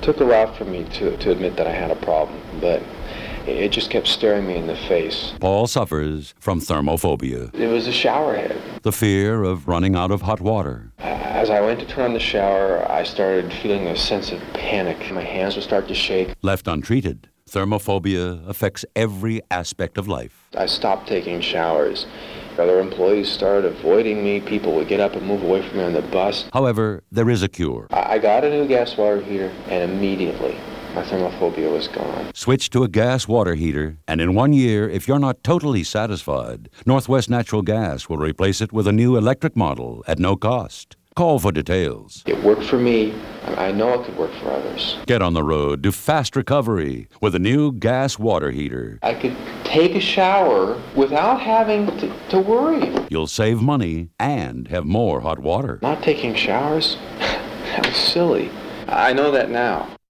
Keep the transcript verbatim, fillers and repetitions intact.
It took a while for me to, to admit that I had a problem, but it just kept staring me in the face. Paul suffers from thermophobia, It was a shower head. the fear of running out of hot water. As I went to turn on the shower, I started feeling a sense of panic. My hands would start to shake. Left untreated, thermophobia affects every aspect of life. I stopped taking showers. Other employees started avoiding me. People would get up and move away from me on the bus. However, there is a cure. I I got a new gas water heater, and immediately my thermophobia was gone. Switch to a gas water heater, and in one year, if you're not totally satisfied, Northwest Natural Gas will replace it with a new electric model at no cost. Call for details. It worked for me. I know it could work for others. Get on the road to fast recovery with a new gas water heater. I could take a shower without having to, to worry. You'll save money and have more hot water. Not taking showers? That was silly. I know that now.